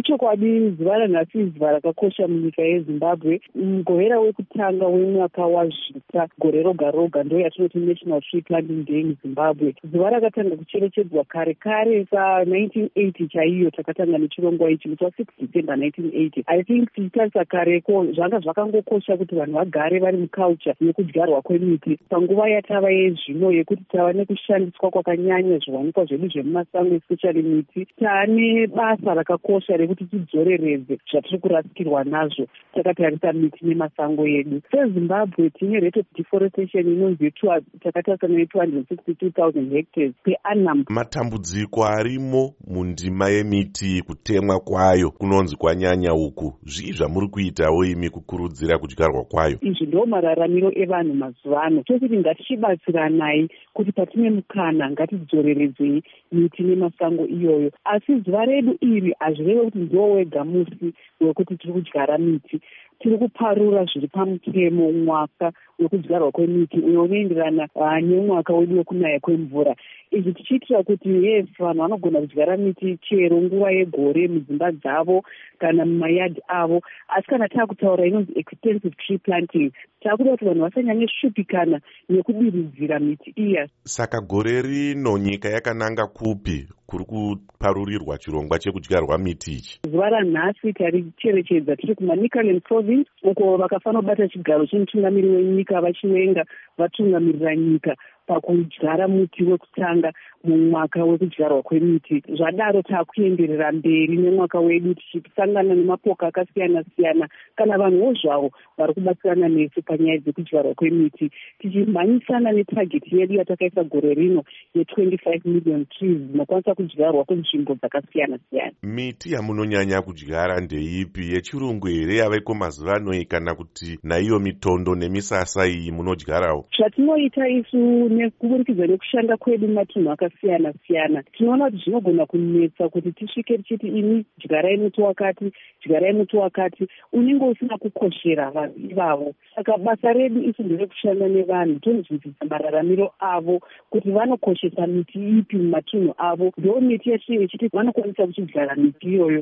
Muchokwadi zuva ranhasi zuva rakakosha munyika yeZimbabwe. Mugorera wekutanga wemwaka wazvita gore roga roga ndo yatinoti National Tree Planting Day muZimbabwe. Zuva rakatanga kucherechedzwa kare kare pa1980 chaiyo takatanga nechirongwa ichi musi wa6 December 1980. I think tichitarisa kareko zvanga zvakangokosha kuti vanhu vagare vari muculture yekudyarwa kwemiti. Panguva yatava yezvino yekuti tava nekushandiswa kwakanyanya zviwanikwa zvedu zvemumasango especially miti, taane basa rakakosha rekuti tidzoreredze zvatiri kurasikirwa nazvo takatarisa miti nemasango edu. SeZimbabwe tine rate of deforestation inonzi takatarisa ne262,000 hectares per annum. Matambudziko arimo mundima yemiti kutemwa kwayo kunonzi kwanyanya uku, zvii zvamuri kuitawo imi kukurudzira kudyarwa kwayo? Izvi ndo mararamiro evanhu mazuvano. Tokuti ngatichibatsiranai kuti patine mukana ngatidzoreredzei miti nemasango iyoyo. Asi zuva redu iri hazvireve kuti ndo wega musi wekuti tiri kudyara miti. Tiri kuparura zviri pamutemo mwaka wekudyarwa kwemiti uyo unoenderana nemwaka wedu wekunaya kwemvura. Izvi tichiitira kuti yes, vanhu vanogona kudyara miti chero nguva yegore mudzimba dzavo kana mumayadhi avo. Asi kana taakutaura inonzi extensive tree planting, taakuda kuti vanhu vasanyanye shupikana nekudiridzira miti iya. Saka gore rino nyika yakananga kupi kuri kuparurirwa chirongwa chekudyarwa miti ichi? Zuva ranhasi taricherechedza tiri kuManicaland province, uko vakafanira kubata chigaro chemutungamiri wenyika vachivenga vatungamirira nyika pakudyara muti wekutanga mumwaka wekudyarwa kwemiti. Zvadaro taakuenderera mberi nemwaka wedu tichisangana nemapoka akasiyana siyana kana vanhuwo zvavo vari kubatsirana nesu panyaya dzekudyarwa kwemiti, tichimhanyisana netageti yedu yatakaisa gore rino ye25 million trees dzinokwanisa kudyarwa kunzvimbo dzakasiyana siyana. Miti yamunonyanya kudyara ndeipi, yechirungu here yaveko mazuva ano kana kuti naiyo mitondo nemisasa iyi munodyarawo? Zvatinoita isu nekuburikidza nekushanda kwedu matunhu akasiyana siyana, tinoona kuti zvinogona kunetsa kuti tisvike tichiti ini dyarai muti wakati, dyarai muti wakati, unenge usina kukoshera vanhu ivavo. Saka basa redu isu nderekushanda nevanhu, tonzwisisa mararamiro avo kuti vanokoshesa miti ipi mumatunhu avo, ndo miti yatinenge tichiti vanokwanisa kuchidyara miti iyoyo.